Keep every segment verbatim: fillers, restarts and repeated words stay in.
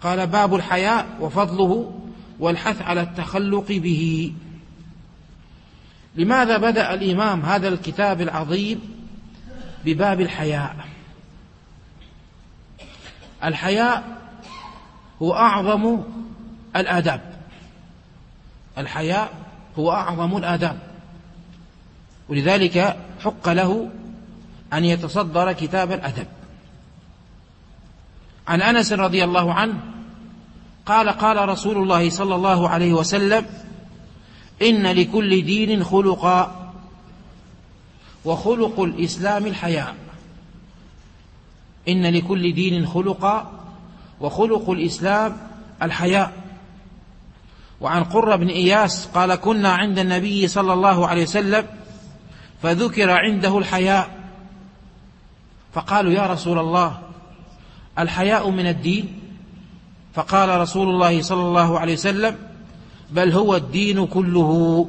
قال: باب الحياء وفضله والحث على التخلق به. لماذا بدأ الإمام هذا الكتاب العظيم بباب الحياء؟ الحياء هو أعظم الآداب، الحياء هو أعظم الآداب، ولذلك حق له أن يتصدر كتاب الأدب. عن أنس رضي الله عنه قال: قال رسول الله صلى الله عليه وسلم: إن لكل دين خلقا، وخلق الإسلام الحياء. إن لكل دين خلقا وخلق الإسلام الحياء. وعن قرة بن إياس قال: كنا عند النبي صلى الله عليه وسلم فذكر عنده الحياء، فقالوا: يا رسول الله، الحياء من الدين؟ فقال رسول الله صلى الله عليه وسلم: بل هو الدين كله.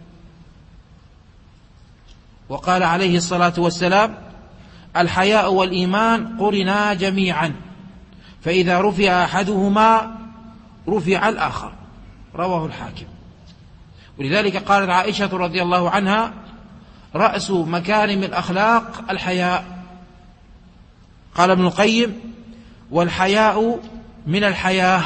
وقال عليه الصلاة والسلام: الحياء والإيمان قرنا جميعا، فإذا رفع أحدهما رفع الآخر. رواه الحاكم. ولذلك قالت عائشة رضي الله عنها: رأس مكارم الأخلاق الحياء. قال ابن القيم: والحياء من الحياة،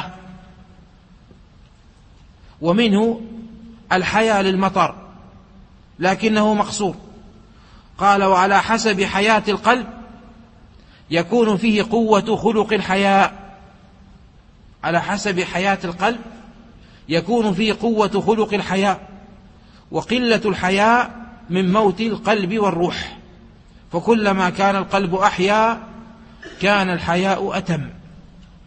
ومنه الحياء للمطر لكنه مقصور. قال: وعلى حسب حياة القلب يكون فيه قوة خلق الحياء. على حسب حياة القلب يكون فيه قوة خلق الحياء، وقلة الحياء من موت القلب والروح، فكلما كان القلب أحيا كان الحياء أتم.